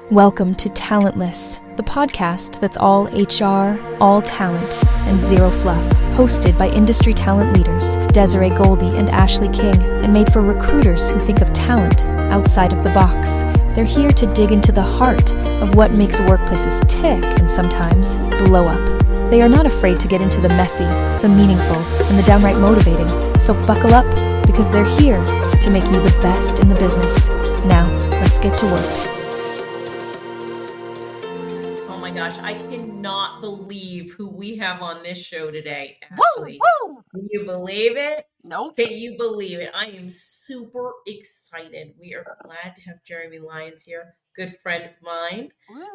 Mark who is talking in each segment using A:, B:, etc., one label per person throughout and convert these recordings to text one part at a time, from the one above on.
A: Welcome to Talentless, the podcast that's all HR, all talent, and zero fluff, hosted by industry talent leaders Desiree Goldie and Ashley King, and made for recruiters who think of talent outside of the box. They're here to dig into the heart of what makes workplaces tick and sometimes blow up. They are not afraid to get into the messy, the meaningful, and the downright motivating. So buckle up, because they're here to make you the best in the business. Now, let's get to work.
B: Gosh, I cannot believe who we have on this show today, Ashley.
C: Woo, woo.
B: Can you believe it?
C: Nope.
B: Can you believe it? I am super excited. We are glad to have Jeremy Lyons here, good friend of mine,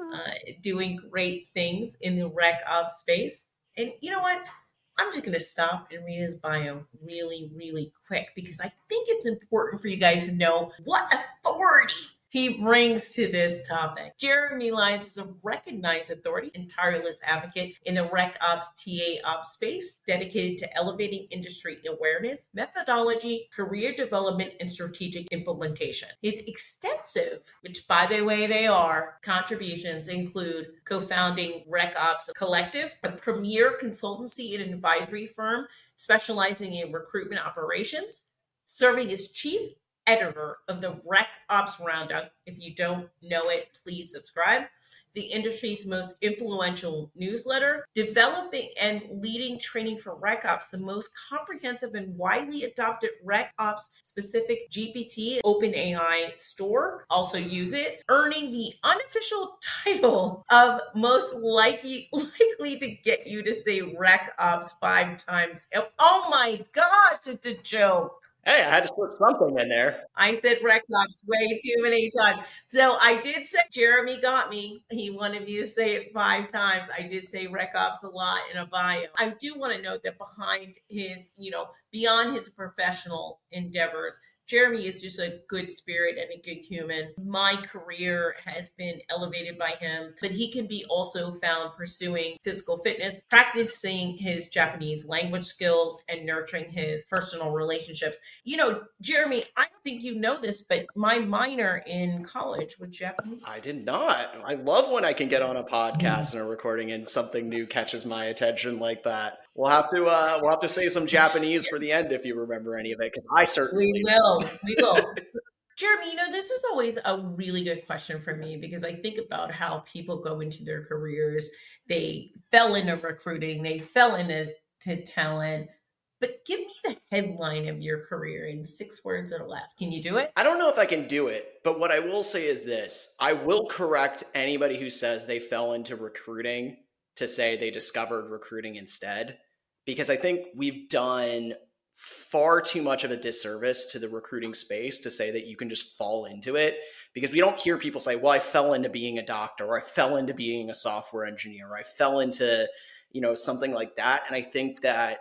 B: doing great things in the rec ops space. And you know what? I'm just going to stop and read his bio really, really quick, because I think it's important for you guys to know what authority he brings to this topic. Jeremy Lyons is a recognized authority and tireless advocate in the rec ops, TA ops space, dedicated to elevating industry awareness, methodology, career development, and strategic implementation. His extensive, which by the way they are, contributions include co-founding Rec Ops Collective, a premier consultancy and advisory firm specializing in recruitment operations, serving as chief editor of the Rec Ops Roundup. If you don't know it, please subscribe. The industry's most influential newsletter, developing and leading training for Rec Ops, the most comprehensive and widely adopted Rec Ops specific GPT OpenAI store. Also use it, earning the unofficial title of most likely to get you to say Rec Ops 5 times. Oh my God, it's a joke.
D: Hey, I had to slip something in there.
B: I said Rec Ops way too many times. So I did say, Jeremy got me. He wanted me to say it 5 times. I did say Rec Ops a lot in a bio. I do want to note that behind his, beyond his professional endeavors, Jeremy is just a good spirit and a good human. My career has been elevated by him, but he can be also found pursuing physical fitness, practicing his Japanese language skills, and nurturing his personal relationships. Jeremy, I don't think you know this, but my minor in college was Japanese.
D: I did not. I love when I can get on a podcast and a recording and something new catches my attention like that. We'll have to say some Japanese for the end if you remember any of it, because I certainly
B: We will. Jeremy, this is always a really good question for me, because I think about how people go into their careers. They fell into recruiting, they fell into talent. But give me the headline of your career in 6 words or less. Can you do it?
D: I don't know if I can do it, but what I will say is this. I will correct anybody who says they fell into recruiting to say they discovered recruiting instead, because I think we've done far too much of a disservice to the recruiting space to say that you can just fall into it, because we don't hear people say, well, I fell into being a doctor, or I fell into being a software engineer, or I fell into, something like that. And I think that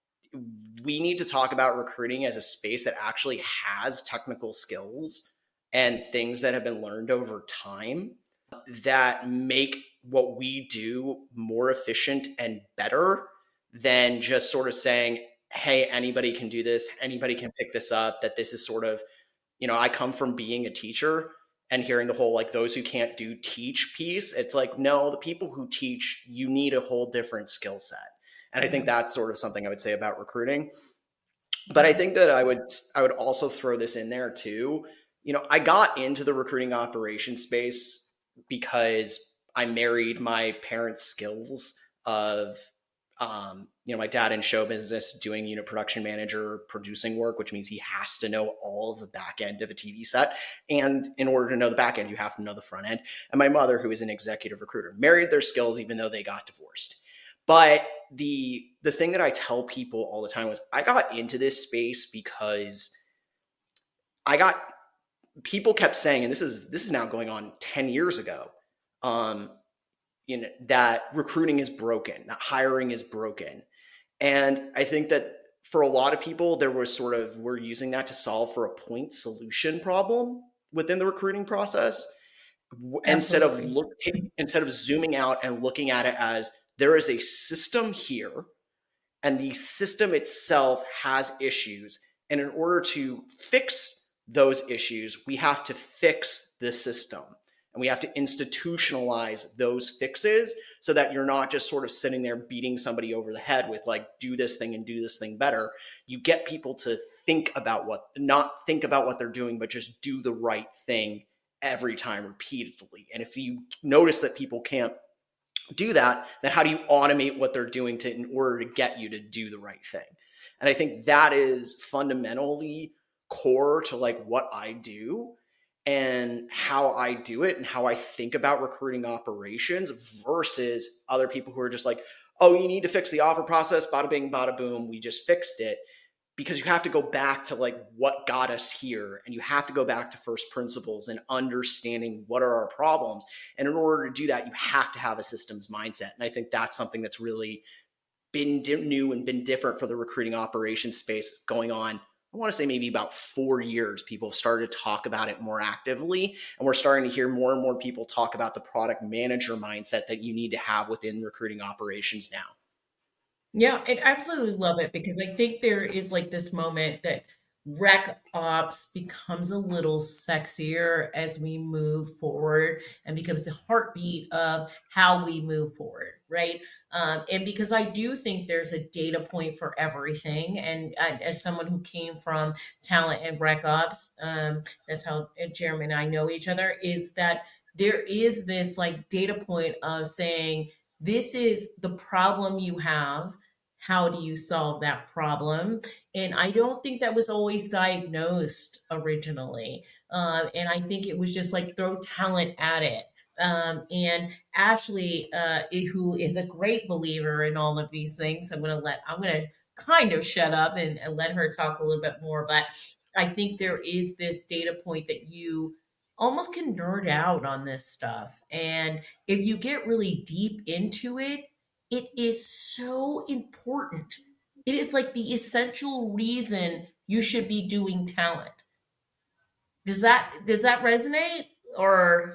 D: we need to talk about recruiting as a space that actually has technical skills and things that have been learned over time that make what we do more efficient and better than just sort of saying, hey, anybody can do this, anybody can pick this up, that this is sort of, I come from being a teacher and hearing the whole, those who can't do teach piece. It's like, no, the people who teach, you need a whole different skill set. And I think that's sort of something I would say about recruiting. But I think that I would also throw this in there too. I got into the recruiting operations space because I married my parents' skills of, my dad in show business doing unit production manager producing work, which means he has to know all of the back end of a TV set. And in order to know the back end, you have to know the front end. And my mother, who is an executive recruiter, married their skills even though they got divorced. But the thing that I tell people all the time was I got into this space because people kept saying, and this is now going on 10 years ago, that recruiting is broken, that hiring is broken. And I think that for a lot of people, there was we're using that to solve for a point solution problem within the recruiting process. Absolutely. Instead of zooming out and looking at it as there is a system here and the system itself has issues. And in order to fix those issues, we have to fix the system. And we have to institutionalize those fixes so that you're not just sort of sitting there beating somebody over the head with like, do this thing and do this thing better. You get people to not think about what they're doing, but just do the right thing every time repeatedly. And if you notice that people can't do that, then how do you automate what they're doing in order to get you to do the right thing? And I think that is fundamentally core to like what I do and how I do it and how I think about recruiting operations versus other people who are just like, oh, you need to fix the offer process, bada bing, bada boom, we just fixed it. Because you have to go back to like what got us here, and you have to go back to first principles and understanding what are our problems. And in order to do that, you have to have a systems mindset. And I think that's something that's really been new and been different for the recruiting operations space going on. I want to say maybe about 4 years, people have started to talk about it more actively. And we're starting to hear more and more people talk about the product manager mindset that you need to have within recruiting operations now.
B: Yeah, I absolutely love it because I think there is like this moment that rec ops becomes a little sexier as we move forward and becomes the heartbeat of how we move forward, right? And because I do think there's a data point for everything. And as someone who came from talent and rec ops, that's how Jeremy and I know each other, is that there is this like data point of saying, this is the problem you have. How do you solve that problem? And I don't think that was always diagnosed originally. And I think it was just like throw talent at it. And Ashley, who is a great believer in all of these things, I'm going to kind of shut up and let her talk a little bit more. But I think there is this data point that you almost can nerd out on this stuff. And if you get really deep into it, it is so important. It is like the essential reason you should be doing talent. Does that resonate or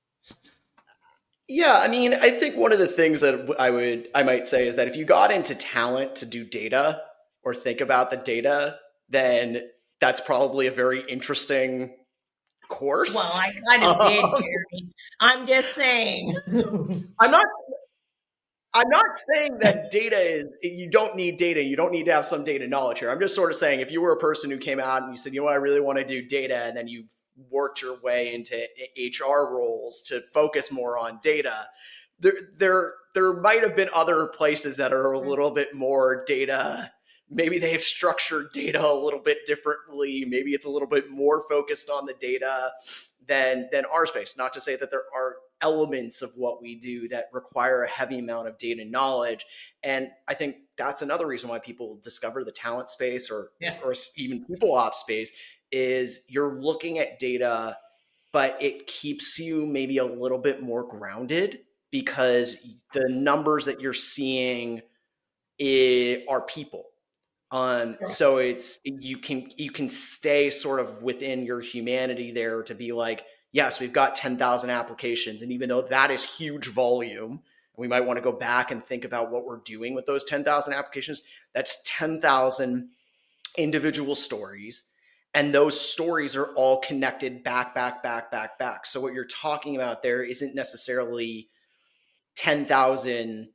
D: Yeah, I mean, I think one of the things that I might say is that if you got into talent to do data or think about the data, then that's probably a very interesting course.
B: Well, I kind of did, Jeremy. I'm just saying.
D: I'm not saying that you don't need data. You don't need to have some data knowledge here. I'm just sort of saying if you were a person who came out and you said, you know what, I really want to do data, and then you worked your way into HR roles to focus more on data, there might have been other places that are a little bit more data. Maybe they have structured data a little bit differently. Maybe it's a little bit more focused on the data than our space. Not to say that there aren't elements of what we do that require a heavy amount of data knowledge. And I think that's another reason why people discover the talent space or even people ops space is you're looking at data, but it keeps you maybe a little bit more grounded because the numbers that you're seeing are people. So you can stay sort of within your humanity there to be like, yes, we've got 10,000 applications. And even though that is huge volume, we might want to go back and think about what we're doing with those 10,000 applications. That's 10,000 individual stories. And those stories are all connected back. So what you're talking about there isn't necessarily 10,000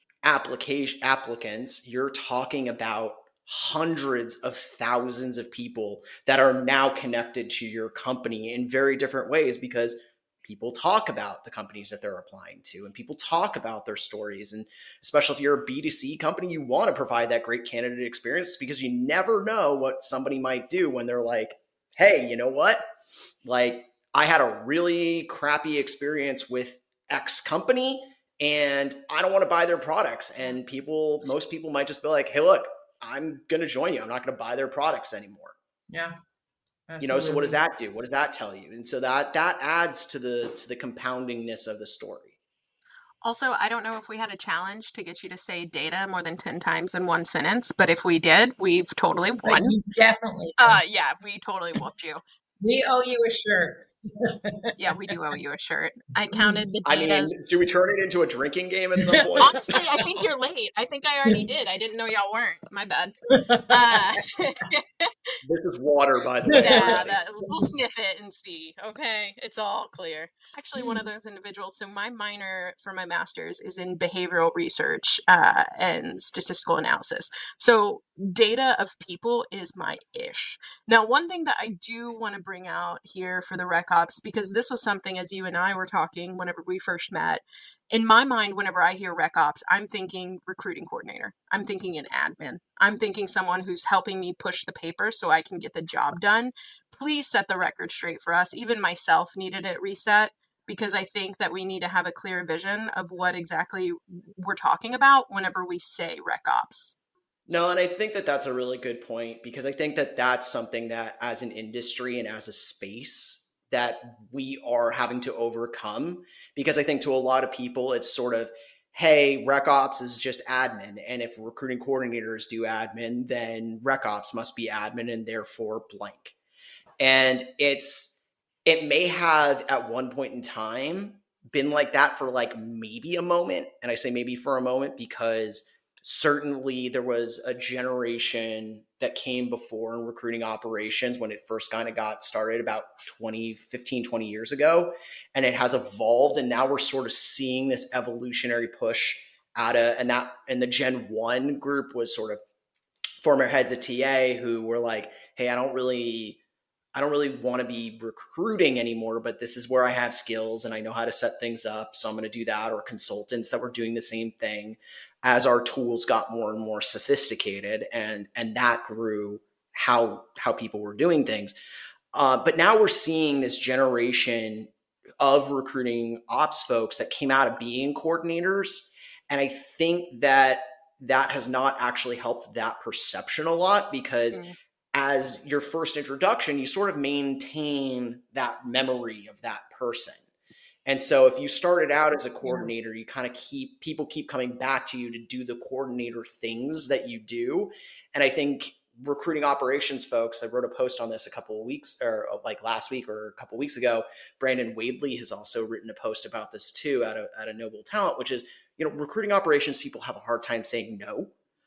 D: applicants. You're talking about hundreds of thousands of people that are now connected to your company in very different ways because people talk about the companies that they're applying to and people talk about their stories. And especially if you're a B2C company, you want to provide that great candidate experience because you never know what somebody might do when they're like, hey, you know what? Like, I had a really crappy experience with X company and I don't want to buy their products. And most people might just be like, hey, look, I'm going to join you. I'm not going to buy their products anymore.
B: Yeah.
D: Absolutely. So what does that do? What does that tell you? And so that adds to the compoundingness of the story.
C: Also, I don't know if we had a challenge to get you to say data more than 10 times in one sentence, but if we did, we've totally won.
B: You definitely.
C: Yeah, we totally whooped you.
B: We owe you a shirt.
C: Yeah, we do owe you a shirt. I counted the
D: I mean,
C: Ditas.
D: do we turn it into a drinking game at some point?
C: Honestly, I think you're late. I think I already did. I didn't know y'all weren't. My bad.
D: This is water, by the way.
C: Yeah, we'll sniff it and see. Okay, it's all clear. Actually, one of those individuals. So my minor for my master's is in behavioral research and statistical analysis. So data of people is my ish. Now, one thing that I do want to bring out here for the Rec Ops, because this was something as you and I were talking whenever we first met. In my mind, whenever I hear Rec Ops, I'm thinking recruiting coordinator. I'm thinking an admin. I'm thinking someone who's helping me push the paper so I can get the job done. Please set the record straight for us. Even myself needed it reset because I think that we need to have a clear vision of what exactly we're talking about whenever we say Rec Ops.
D: No, and I think that that's a really good point because I think that that's something that as an industry and as a space that we are having to overcome, because I think to a lot of people, it's sort of, hey, Rec Ops is just admin. And if recruiting coordinators do admin, then Rec Ops must be admin and therefore blank. And it may have at one point in time been like that for like maybe a moment. And I say maybe for a moment because certainly there was a generation that came before in recruiting operations when it first kind of got started about 20 years ago, and it has evolved, and now we're sort of seeing this evolutionary push and the Gen 1 group was sort of former heads of TA who were like, hey, I don't really want to be recruiting anymore, but this is where I have skills and I know how to set things up, so I'm going to do that. Or consultants that were doing the same thing as our tools got more and more sophisticated, and that grew how people were doing things. But now we're seeing this generation of recruiting ops folks that came out of being coordinators, and I think that has not actually helped that perception a lot because as your first introduction, you sort of maintain that memory of that person. And so if you started out as a coordinator, you kind of people keep coming back to you to do the coordinator things that you do. And I think recruiting operations folks, I wrote a post on this a couple of weeks or like last week or a couple of weeks ago. Brandon Wadley has also written a post about this too at a Noble Talent, which is, recruiting operations people have a hard time saying no.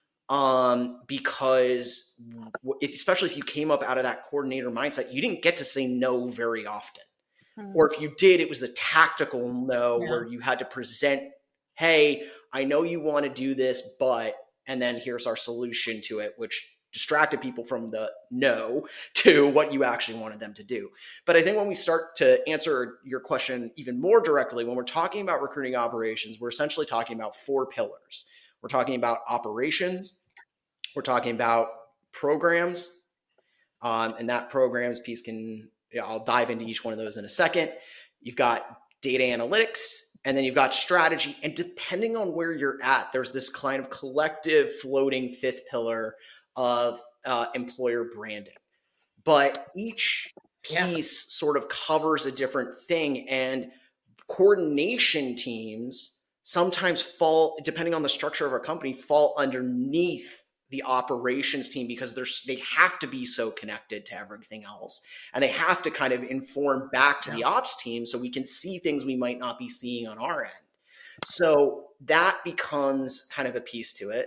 D: Because especially if you came up out of that coordinator mindset, you didn't get to say no very often. Or if you did, it was the tactical no where you had to present, hey, I know you want to do this, but, and then here's our solution to it, which distracted people from the no to what you actually wanted them to do. But I think when we start to answer your question even more directly, when we're talking about recruiting operations, we're essentially talking about 4 pillars. We're talking about operations, we're talking about programs, and that programs piece I'll dive into each one of those in a second. You've got data analytics, and then you've got strategy. And depending on where you're at, there's this kind of collective floating 5th pillar of employer branding. But each piece sort of covers a different thing, and coordination teams sometimes fall, depending on the structure of a company, fall underneath the operations team because they have to be so connected to everything else. And they have to kind of inform back to the ops team so we can see things we might not be seeing on our end. So that becomes kind of a piece to it.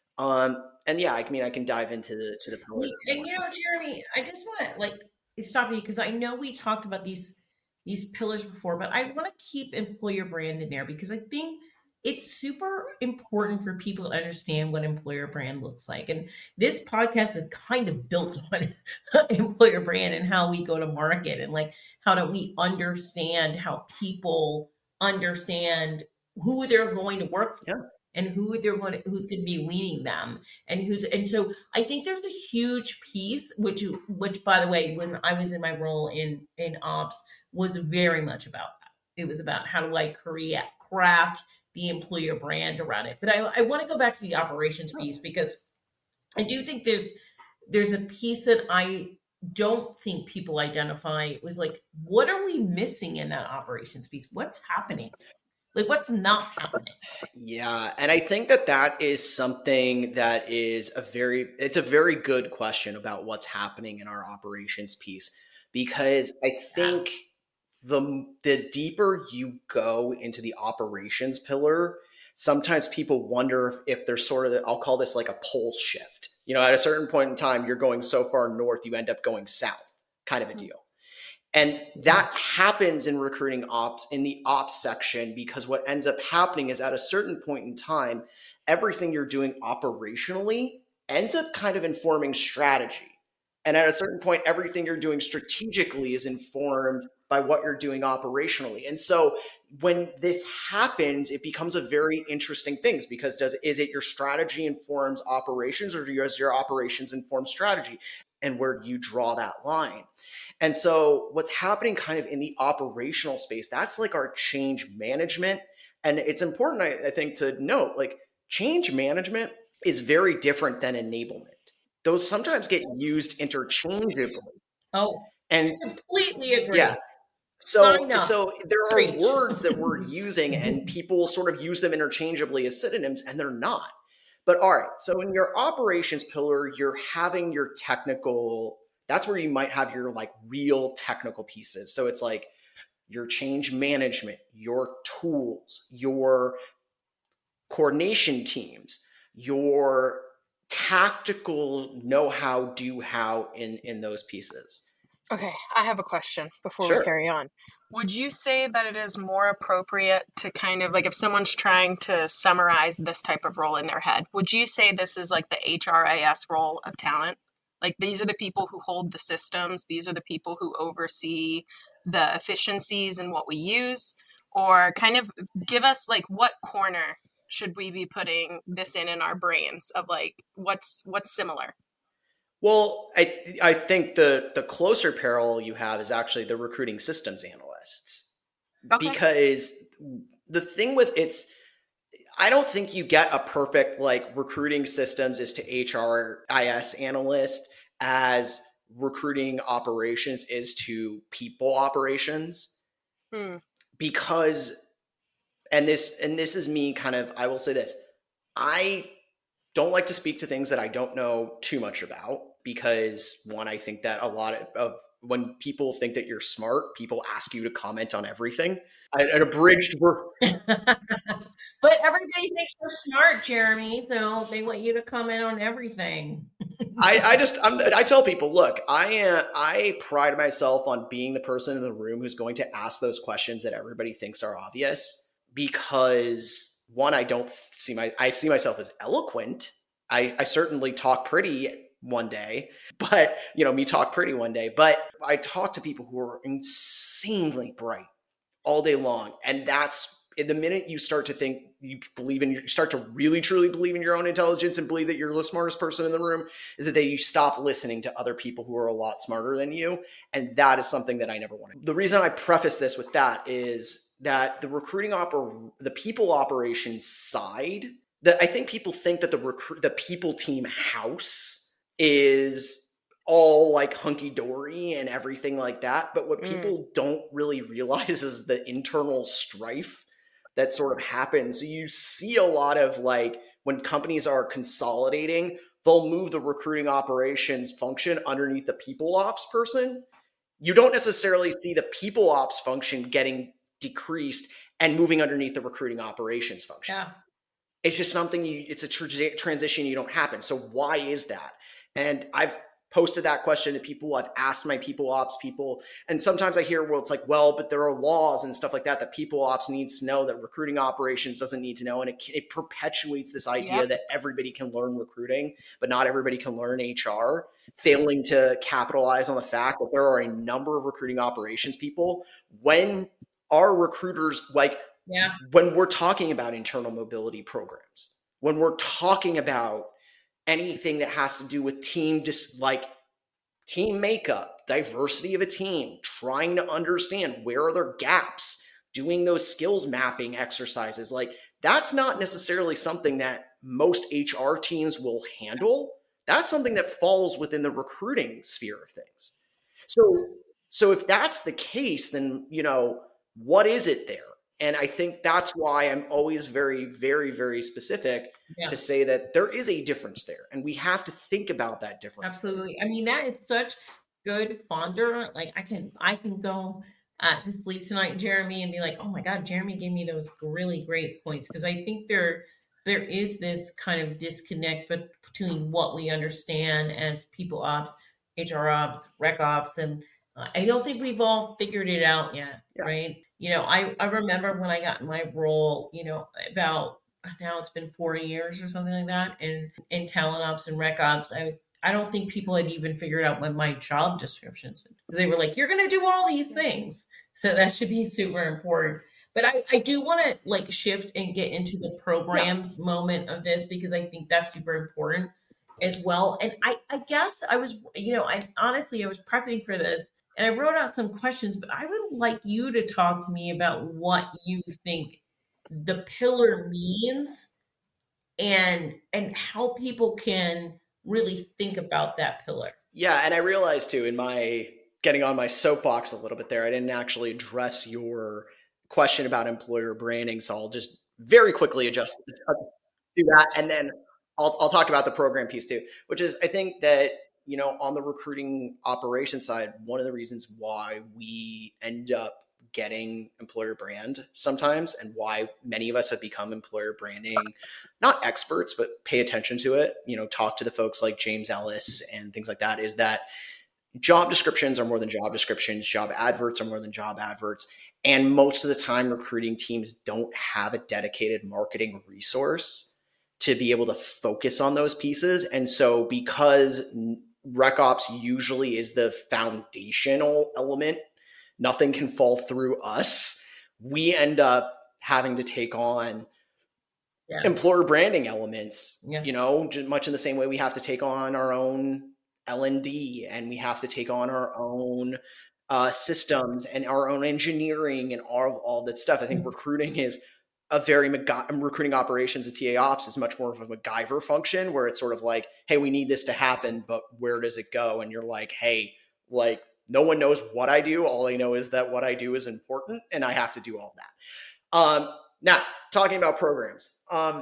D: And yeah, I mean, I can dive into the pillars.
B: And Jeremy, I just want to stop you because I know we talked about these pillars before, but I want to keep employer brand in there because I think it's super important for people to understand what employer brand looks like. And this podcast is kind of built on employer brand and how we go to market and how do we understand how people understand who they're going to work for and who's going to be leading them and so I think there's a huge piece which by the way, when I was in my role in ops was very much about that. It was about how do I craft the employer brand around it. But I want to go back to the operations piece because I do think there's a piece that I don't think people identify. It was what are we missing in that operations piece? What's happening? What's not happening?
D: Yeah. And I think that is something that is it's a very good question about what's happening in our operations piece, because I think the deeper you go into the operations pillar, sometimes people wonder if there's sort of, I'll call this like a pole shift. At a certain point in time, you're going so far north, you end up going south, kind of a deal. And that happens in recruiting ops, in the ops section, because what ends up happening is at a certain point in time, everything you're doing operationally ends up kind of informing strategy. And at a certain point, everything you're doing strategically is informed by what you're doing operationally. And so when this happens, it becomes a very interesting thing, because is it your strategy informs operations, or does your operations inform strategy? And where do you draw that line? And so what's happening kind of in the operational space, that's like our change management. And it's important, I think, to note, like, change management is very different than enablement. Those sometimes get used interchangeably.
B: Oh, and completely agree.
D: Yeah. So there are words that we're using and people sort of use them interchangeably as synonyms, and they're not. But all right, so in your operations pillar, you're having your technical, that's where you might have your like real technical pieces. So it's like your change management, your tools, your coordination teams, your tactical know-how, do-how in those pieces.
C: Okay, I have a question before
D: Sure.
C: we carry on. Would you say that it is more appropriate to kind of, like, if someone's trying to summarize this type of role in their head, would you say this is like the HRIS role of talent? Like, these are the people who hold the systems, these are the people who oversee the efficiencies and what we use? Or kind of give us, like, what corner should we be putting this in our brains of, like, what's similar?
D: Well, I think the closer parallel you have is actually the recruiting systems analysts. Okay. Because the thing with I don't think you get a perfect like recruiting systems is to HRIS analyst as recruiting operations is to people operations. Because, and this is me kind of, I will say this, I don't like to speak to things that I don't know too much about, because one, I think that a lot of when people think that you're smart, people ask you to comment on everything. An abridged
B: But everybody thinks you're smart, Jeremy, so they want you to comment on everything.
D: I tell people, look, I pride myself on being the person in the room who's going to ask those questions that everybody thinks are obvious, because one, I see myself as eloquent. I certainly talk pretty one day, but me talk pretty one day, but I talk to people who are insanely bright all day long. And that's the minute you start to think you start to really truly believe in your own intelligence and believe that you're the smartest person in the room, is that you stop listening to other people who are a lot smarter than you. And that is something that I never wanted. The reason I preface this with that is that the recruiting the people operations side, that I think people think that the people team house is all like hunky-dory and everything like that. But what people don't really realize is the internal strife that sort of happens. So you see a lot of like when companies are consolidating, they'll move the recruiting operations function underneath the people ops person. You don't necessarily see the people ops function getting decreased and moving underneath the recruiting operations function.
B: Yeah.
D: It's just something it's a transition you don't happen. So why is that? And I've posted that question to people. I've asked my people ops people. And sometimes I hear, well, it's like, well, but there are laws and stuff like that people ops needs to know that recruiting operations doesn't need to know. And it perpetuates this idea that everybody can learn recruiting, but not everybody can learn HR, failing to capitalize on the fact that there are a number of recruiting operations people. When our recruiters, when we're talking about internal mobility programs, when we're talking about anything that has to do with team makeup, diversity of a team, trying to understand where are their gaps, doing those skills mapping exercises, like that's not necessarily something that most HR teams will handle. That's something that falls within the recruiting sphere of things. So if that's the case, then, what is it there? And I think that's why I'm always very, very, very specific to say that there is a difference there. And we have to think about that difference.
B: Absolutely. I mean, that is such good fonder. Like I can go to sleep tonight, Jeremy, and be like, oh my God, Jeremy gave me those really great points. Because I think there is this kind of disconnect between what we understand as people ops, HR ops, rec ops, and I don't think we've all figured it out yet, right? I remember when I got my role, about now it's been 4 years or something like that, and in talent ops and rec ops, I don't think people had even figured out what my job descriptions. They were like, you're going to do all these things. So that should be super important. But I do want to shift and get into the programs moment of this, because I think that's super important as well. And I guess I was, I was prepping for this and I wrote out some questions, but I would like you to talk to me about what you think the pillar means and how people can really think about that pillar.
D: Yeah. And I realized too, in my getting on my soapbox a little bit there, I didn't actually address your question about employer branding. So I'll just very quickly do that. And then I'll talk about the program piece too, which is, I think that, on the recruiting operations side, one of the reasons why we end up getting employer brand sometimes, and why many of us have become employer branding, not experts, but pay attention to it, talk to the folks like James Ellis and things like that, is that job descriptions are more than job descriptions. Job adverts are more than job adverts. And most of the time, recruiting teams don't have a dedicated marketing resource to be able to focus on those pieces. And so because rec ops usually is the foundational element, nothing can fall through us, we end up having to take on employer branding elements, much in the same way we have to take on our own L&D, and we have to take on our own systems and our own engineering and all that stuff. I think recruiting is recruiting operations at TA Ops is much more of a MacGyver function, where it's sort of like, hey, we need this to happen, but where does it go? And you're like, hey, no one knows what I do. All I know is that what I do is important, and I have to do all that. Now, talking about programs,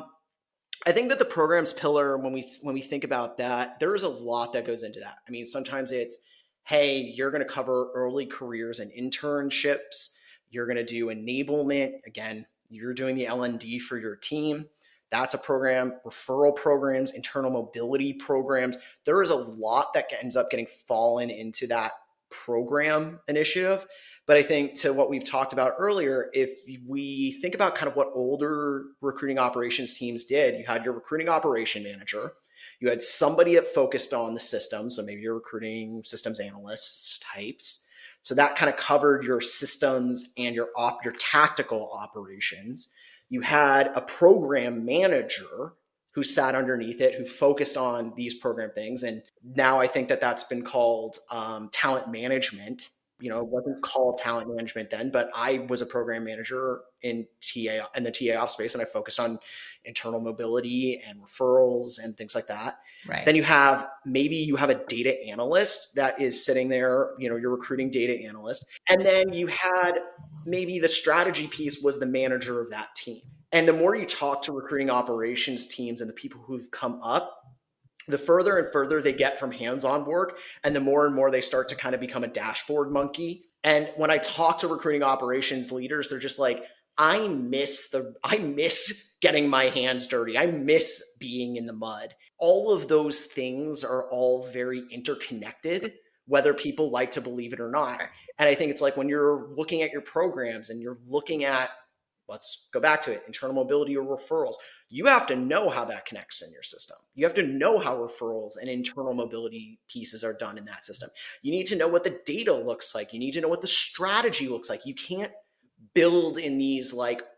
D: I think that the programs pillar, when we think about that, there is a lot that goes into that. I mean, sometimes it's, hey, you're going to cover early careers and internships. You're going to do enablement. Again, you're doing the L&D for your team. That's a program. Referral programs, internal mobility programs. There is a lot that ends up getting fallen into that program initiative. But I think, to what we've talked about earlier, if we think about kind of what older recruiting operations teams did, you had your recruiting operation manager, you had somebody that focused on the systems. So maybe you're recruiting systems analysts types. So that kind of covered your systems and your tactical operations. You had a program manager who sat underneath it, who focused on these program things. And now I think that that's been called talent management. It wasn't called talent management then, but I was a program manager in the TA ops space, and I focused on internal mobility and referrals and things like that.
B: Right.
D: Then you have a data analyst that is sitting there, you're recruiting data analyst. And then you had maybe the strategy piece was the manager of that team. And the more you talk to recruiting operations teams and the people who've come up, the further and further they get from hands-on work, and the more and more they start to kind of become a dashboard monkey. And when I talk to recruiting operations leaders, they're just like, I miss getting my hands dirty. I miss being in the mud. All of those things are all very interconnected, whether people like to believe it or not. And I think it's like when you're looking at your programs and you're looking at, let's go back to it, internal mobility or referrals, you have to know how that connects in your system. You have to know how referrals and internal mobility pieces are done in that system. You need to know what the data looks like. You need to know what the strategy looks like. You can't build in these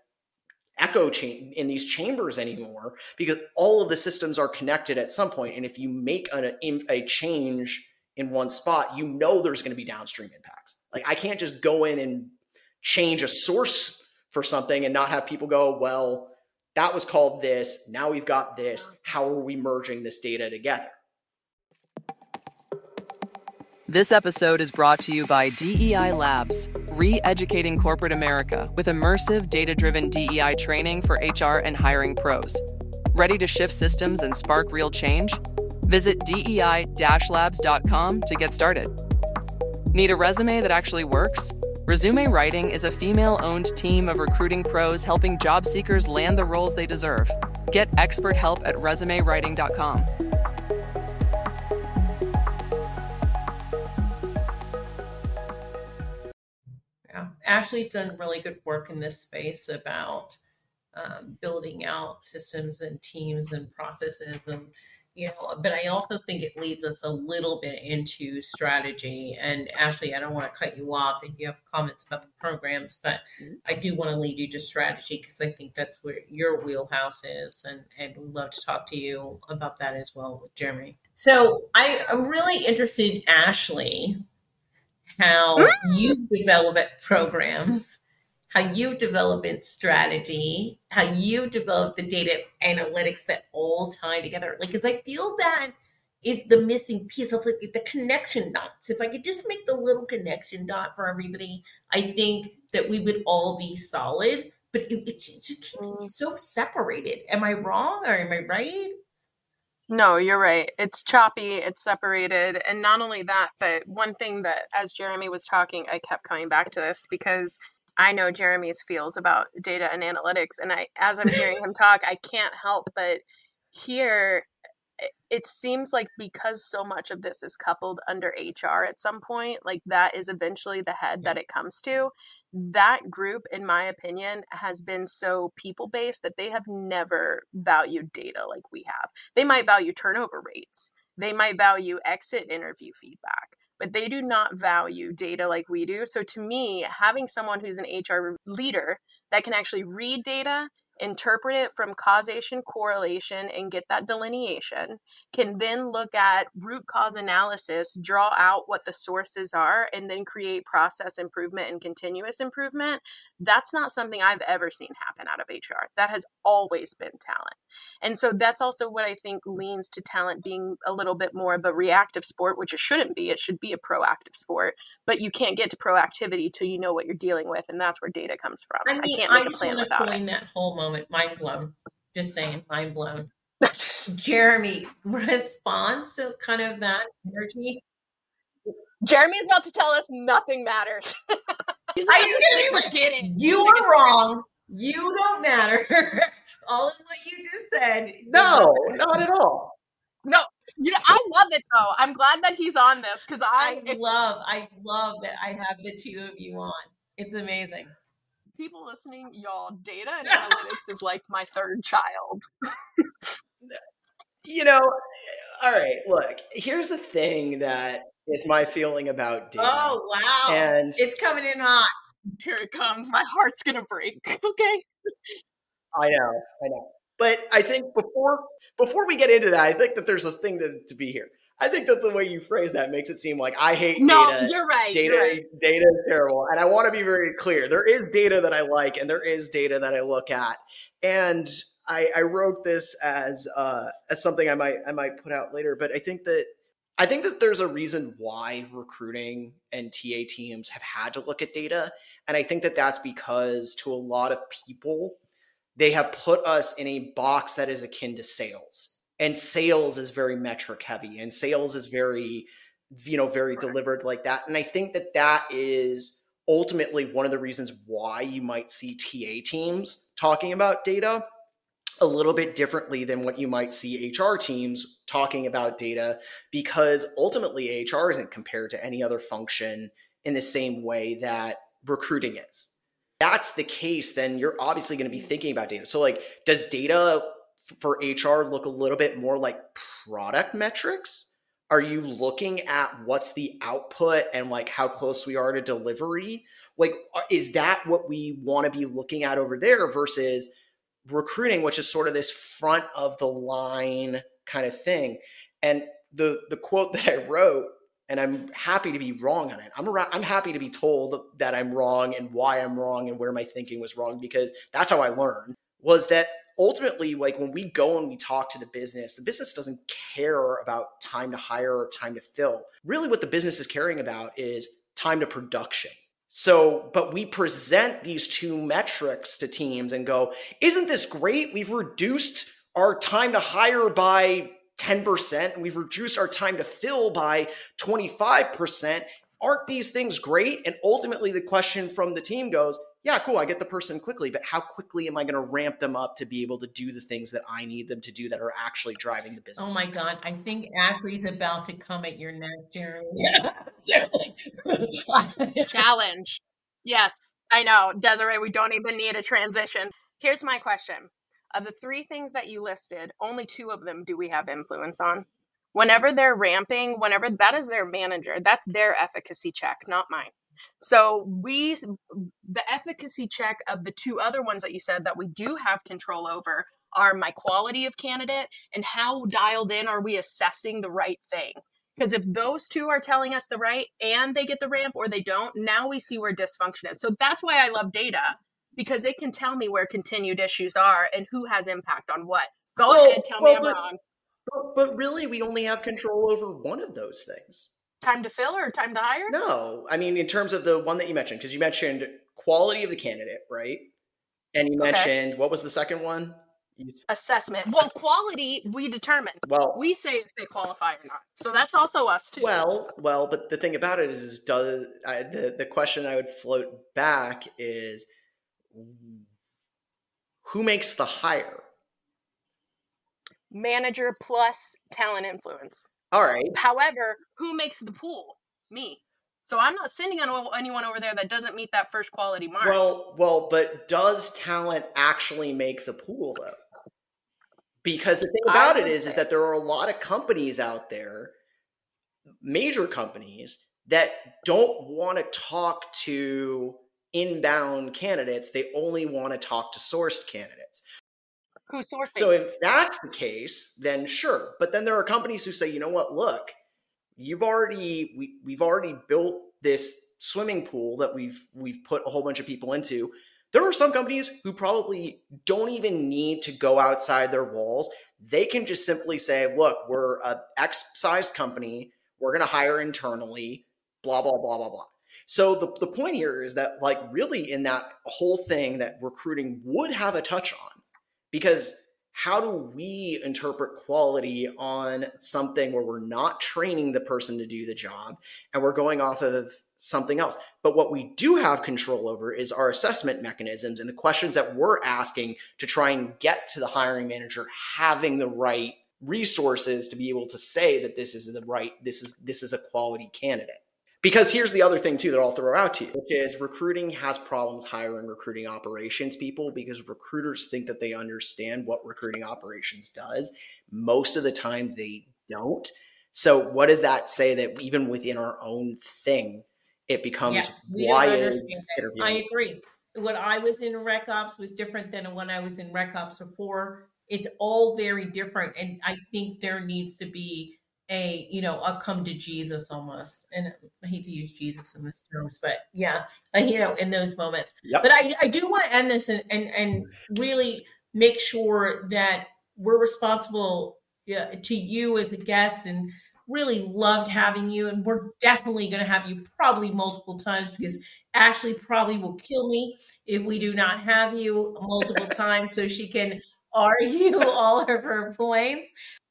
D: in these chambers anymore, because all of the systems are connected at some point. And if you make a change in one spot, there's going to be downstream impacts. I can't just go in and change a source for something and not have people go, well, that was called this. Now we've got this. How are we merging this data together?
E: This episode is brought to you by DEI Labs, re-educating corporate America with immersive data-driven DEI training for HR and hiring pros. Ready to shift systems and spark real change? Visit DEI-labs.com to get started. Need a resume that actually works? Resume Writing is a female-owned team of recruiting pros helping job seekers land the roles they deserve. Get expert help at resumewriting.com.
B: Yeah. Ashley's done really good work in this space about building out systems and teams and processes, and but I also think it leads us a little bit into strategy. And Ashley, I don't want to cut you off if you have comments about the programs, but I do want to lead you to strategy because I think that's where your wheelhouse is, and we'd love to talk to you about that as well with Jeremy. So I'm really interested, Ashley, how you develop programs, how you develop in strategy, how you develop the data analytics that all tie together. Like, because I feel that is the missing piece. It's like the connection dots. If I could just make the little connection dot for everybody, I think that we would all be solid. But it just keeps me so separated. Am I wrong or am I right?
C: No, you're right. It's choppy, it's separated. And not only that, but one thing that as Jeremy was talking, I kept coming back to this because I know Jeremy's feels about data and analytics. And as I'm hearing him talk, I can't help but hear it seems like because so much of this is coupled under HR at some point, like that is eventually the head that it comes to. That group, in my opinion, has been so people-based that they have never valued data like we have. They might value turnover rates. They might value exit interview feedback, but they do not value data like we do. So to me, having someone who's an HR leader that can actually read data, interpret it from causation, correlation, and get that delineation, can then look at root cause analysis, draw out what the sources are, and then create process improvement and continuous improvement. That's not something I've ever seen happen out of HR. That has always been talent. And so that's also what I think leans to talent being a little bit more of a reactive sport, which it shouldn't be. It should be a proactive sport, but you can't get to proactivity till you know what you're dealing with, and that's where data comes from.
B: I mean,
C: I can't make
B: I
C: a
B: just
C: plan
B: want to
C: without
B: coin
C: it.
B: that whole moment. Mind blown. Just saying, mind blown. Jeremy, response to kind of that energy.
C: Jeremy's about to tell us nothing matters. He's
B: I was gonna be like,
C: get it.
B: You are wrong. You don't matter. All of what you just said.
D: No, not at all.
C: No, I love it though. I'm glad that he's on this because
B: I love that I have the two of you on. It's amazing.
C: People listening, y'all, data and analytics is like my third child.
D: All right, look, here's the thing that is my feeling about data.
B: Oh, wow.
D: And
B: it's coming in hot.
C: Here it comes. My heart's going to break. Okay.
D: I know. But I think before we get into that, I think that there's this thing to be here. I think that the way you phrase that makes it seem like I hate data.
C: No, you're right.
D: Data is terrible. And I want to be very clear. There is data that I like and there is data that I look at. And I wrote this as something I might put out later, but I think that there's a reason why recruiting and TA teams have had to look at data. And I think that that's because to a lot of people, they have put us in a box that is akin to sales. And sales is very metric heavy and sales is very, very delivered like that. And I think that is ultimately one of the reasons why you might see TA teams talking about data a little bit differently than what you might see HR teams talking about data, because ultimately HR isn't compared to any other function in the same way that recruiting is. That's the case, then you're obviously going to be thinking about data. So like, does data for HR look a little bit more like product metrics? Are you looking at what's the output and like how close we are to delivery? Like, is that what we want to be looking at over there versus recruiting, which is sort of this front of the line kind of thing? And the quote that I wrote, and I'm happy to be wrong on it. I'm happy to be told that I'm wrong and why I'm wrong and where my thinking was wrong, because that's how I learned, was that ultimately, like when we go and we talk to the business doesn't care about time to hire or time to fill. Really what the business is caring about is time to production. So, but we present these two metrics to teams and go, isn't this great? We've reduced our time to hire by 10% and we've reduced our time to fill by 25%. aren't these things great? And ultimately the question from the team goes, yeah, cool, I get the person quickly, but how quickly am I going to ramp them up to be able to do the things that I need them to do that are actually driving the business?
B: Oh my God, I think Ashley's about to come at your neck, Jeremy.
C: Challenge. Yes, I know. Desiree, we don't even need a transition. Here's my question. Of the 3 things that you listed, only 2 of them do we have influence on. Whenever they're ramping, whenever that is their manager, that's their efficacy check, not mine. So the efficacy check of the 2 other ones that you said that we do have control over are my quality of candidate and how dialed in are we assessing the right thing. Because if those 2 are telling us the right and they get the ramp or they don't, now we see where dysfunction is. So that's why I love data, because it can tell me where continued issues are and who has impact on what. Go ahead, tell me I'm wrong.
D: But really, we only have control over one of those things.
C: Time to fill or time to hire?
D: No. I mean, in terms of the one that you mentioned, because you mentioned quality of the candidate, right? And you mentioned, what was the second one?
C: Assessment. Well, quality, we determine.
D: Well,
C: we say if they qualify or not. So that's also us too.
D: Well, but the thing about it is the question I would float back is, who makes the hire?
C: Manager plus talent influence.
D: All right.
C: However, who makes the pool? Me. So I'm not sending anyone over there that doesn't meet that first quality mark.
D: Well, but does talent actually make the pool though? Because the thing about it is that there are a lot of companies out there, major companies, that don't want to talk to inbound candidates. They only want to talk to sourced candidates.
C: Who's sourcing?
D: So if that's the case, then sure. But then there are companies who say, you know what, look, we've already built this swimming pool that we've put a whole bunch of people into. There are some companies who probably don't even need to go outside their walls. They can just simply say, look, we're a X-sized company. We're going to hire internally, blah, blah, blah, blah, blah. So the point here is that, like, really in that whole thing that recruiting would have a touch on, because how do we interpret quality on something where we're not training the person to do the job and we're going off of something else? But what we do have control over is our assessment mechanisms and the questions that we're asking to try and get to the hiring manager having the right resources to be able to say that this is a quality candidate. Because here's the other thing too that I'll throw out to you, which is recruiting has problems hiring recruiting operations people because recruiters think that they understand what recruiting operations does. Most of the time they don't. So what does that say? That even within our own thing, it becomes why is interviewing?
B: I agree. When I was in Rec Ops was different than when I was in Rec Ops before. It's all very different. And I think there needs to be a come to Jesus almost. And I hate to use Jesus in this terms, but yeah, in those moments. Yep. But I do want to end this and really make sure that we're responsible to you as a guest, and really loved having you. And we're definitely going to have you probably multiple times, because Ashley probably will kill me if we do not have you multiple times so she can argue all of her points.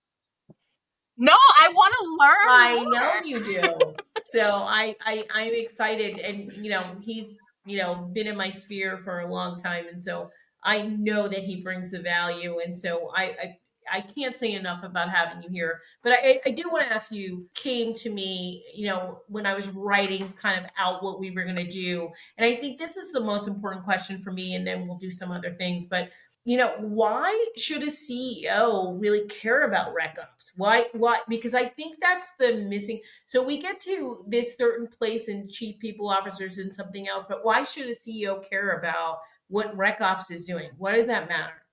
C: No, I want to learn.
B: I know you do. So I'm excited, and he's been in my sphere for a long time, and so I know that he brings the value, and so I can't say enough about having you here. But I do want to ask you, came to me, when I was writing kind of out what we were going to do, and I think this is the most important question for me, and then we'll do some other things, but why should a CEO really care about Rec Ops? Why? Because I think that's the missing. So we get to this certain place in chief people officers and something else, but why should a CEO care about what Rec Ops is doing? Why does that matter?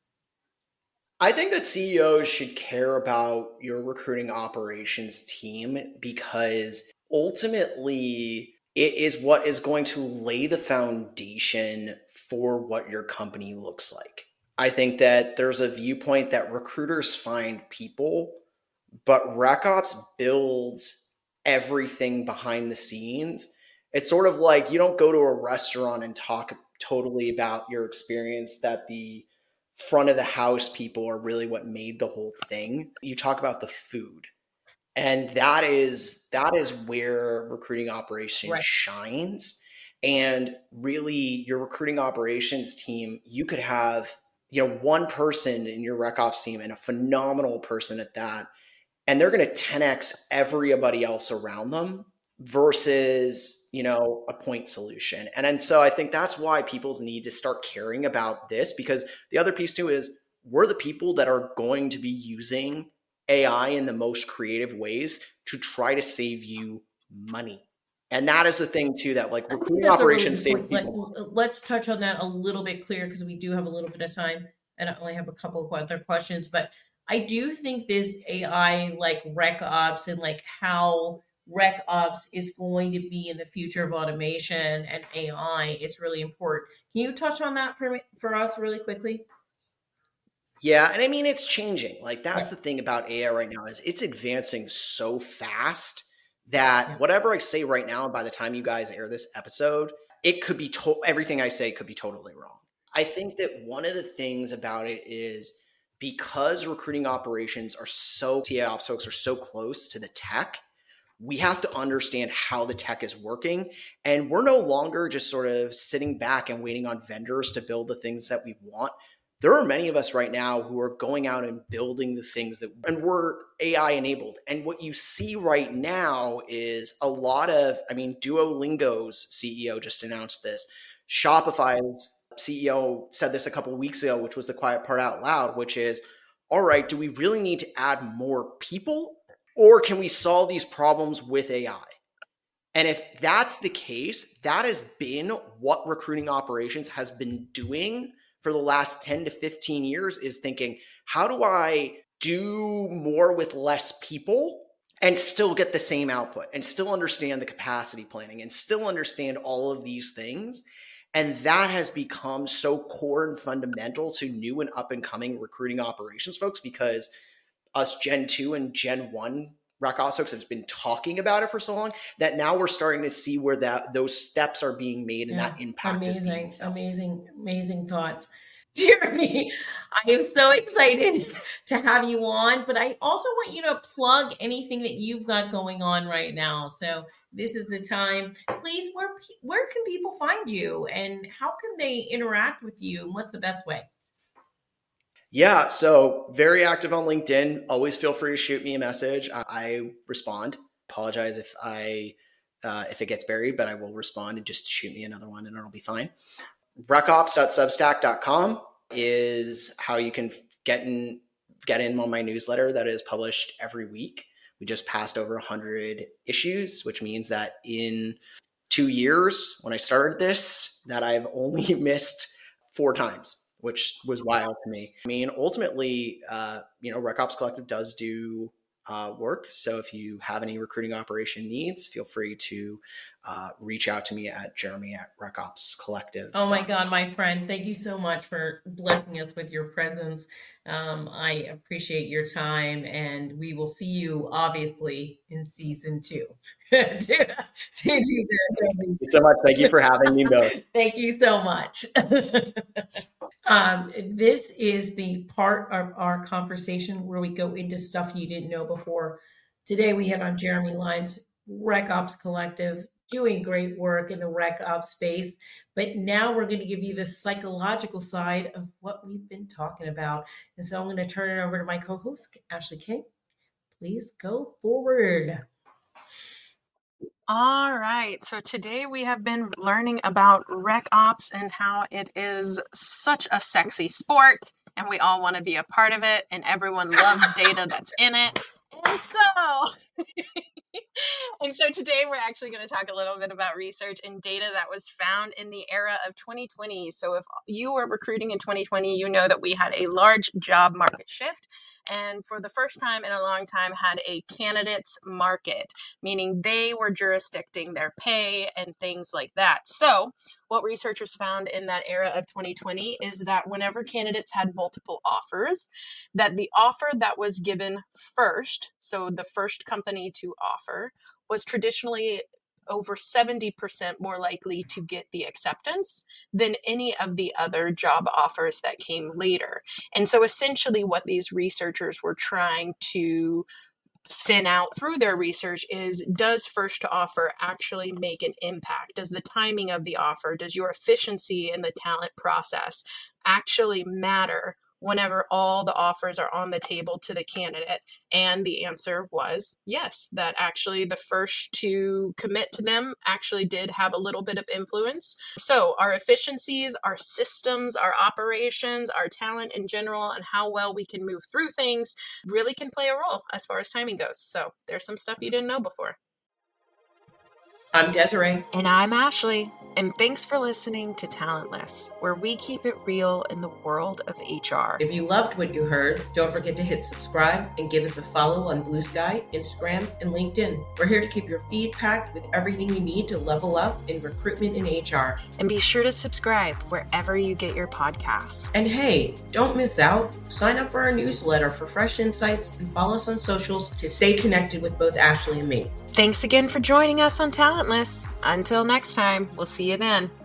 D: I think that CEOs should care about your recruiting operations team, because ultimately it is what is going to lay the foundation for what your company looks like. I think that there's a viewpoint that recruiters find people, but Rec Ops builds everything behind the scenes. It's sort of like you don't go to a restaurant and talk totally about your experience, that the front of the house people are really what made the whole thing. You talk about the food. And that is where recruiting operations
B: Right.
D: shines. And really, your recruiting operations team, you could have, one person in your rec ops team and a phenomenal person at that, and they're going to 10x everybody else around them versus, a point solution. And so I think that's why people need to start caring about this, because the other piece too is we're the people that are going to be using AI in the most creative ways to try to save you money. And that is the thing too, that like recruiting operations save people.
B: Let's touch on that a little bit clearer, because we do have a little bit of time and I only have a couple of other questions. But I do think this AI, like rec ops, and like how rec ops is going to be in the future of automation and AI is really important. Can you touch on that for us really quickly?
D: Yeah, and I mean, it's changing. Like, that's the thing about AI right now, is it's advancing so fast that whatever I say right now, by the time you guys air this episode, it could be everything I say could be totally wrong. I think that one of the things about it is because recruiting operations are TA ops folks are so close to the tech, we have to understand how the tech is working. And we're no longer just sort of sitting back and waiting on vendors to build the things that we want. There are many of us right now who are going out and building the things and we're AI enabled. And what you see right now is a lot of, Duolingo's CEO just announced this. Shopify's CEO said this a couple of weeks ago, which was the quiet part out loud, which is, all right, do we really need to add more people, or can we solve these problems with AI? And if that's the case, that has been what recruiting operations has been doing for the last 10 to 15 years, is thinking, how do I do more with less people and still get the same output and still understand the capacity planning and still understand all of these things? And that has become so core and fundamental to new and up and coming recruiting operations folks, because us Gen 2 and Gen 1 rec ops folks have been talking about it for so long that now we're starting to see where those steps are being made and that impact is being felt.
B: Amazing thoughts. Jeremy, I am so excited to have you on, but I also want you to plug anything that you've got going on right now. So this is the time. Please, where can people find you, and how can they interact with you, and what's the best way?
D: Yeah, so very active on LinkedIn. Always feel free to shoot me a message. I respond. Apologize if it gets buried, but I will respond, and just shoot me another one and it'll be fine. Recops.substack.com is how you can get in on my newsletter that is published every week. We just passed over 100 issues, which means that in 2 years, when I started this, that I've only missed 4 times, which was wild to me. Ultimately, Rec Ops Collective does do work. So if you have any recruiting operation needs, feel free to reach out to me at Jeremy@RecOpsCollective.
B: Oh my God, my friend, thank you so much for blessing us with your presence. I appreciate your time, and we will see you obviously in season 2.
D: Thank you so much. Thank you for having me both.
B: Thank you so much. This is the part of our conversation where we go into stuff you didn't know before. Today we had on Jeremy Lyons, Rec Ops Collective, doing great work in the rec ops space. But now we're going to give you the psychological side of what we've been talking about. And so I'm going to turn it over to my co-host, Ashley King. Please go forward.
C: All right. So today we have been learning about rec ops and how it is such a sexy sport, and we all want to be a part of it, and everyone loves data that's in it. And so today we're actually going to talk a little bit about research and data that was found in the era of 2020. So if you were recruiting in 2020, you know that we had a large job market shift, and for the first time in a long time had a candidates market, meaning they were jurisdicting their pay and things like that. So what researchers found in that era of 2020 is that whenever candidates had multiple offers, that the offer that was given first, so the first company to offer, was traditionally over 70% more likely to get the acceptance than any of the other job offers that came later. And so essentially what these researchers were trying to thin out through their research is, does first to offer actually make an impact? Does the timing of the offer, does your efficiency in the talent process actually matter whenever all the offers are on the table to the candidate? And the answer was yes, that actually the first to commit to them actually did have a little bit of influence. So our efficiencies, our systems, our operations, our talent in general, and how well we can move through things really can play a role as far as timing goes. So there's some stuff you didn't know before.
B: I'm Desiree.
C: And I'm Ashley. And thanks for listening to Talentless, where we keep it real in the world of HR.
B: If you loved what you heard, don't forget to hit subscribe and give us a follow on Blue Sky, Instagram, and LinkedIn. We're here to keep your feed packed with everything you need to level up in recruitment and HR.
C: And be sure to subscribe wherever you get your podcasts.
B: And hey, don't miss out. Sign up for our newsletter for fresh insights and follow us on socials to stay connected with both Ashley and me.
C: Thanks again for joining us on Talentless. Until next time, we'll see you then.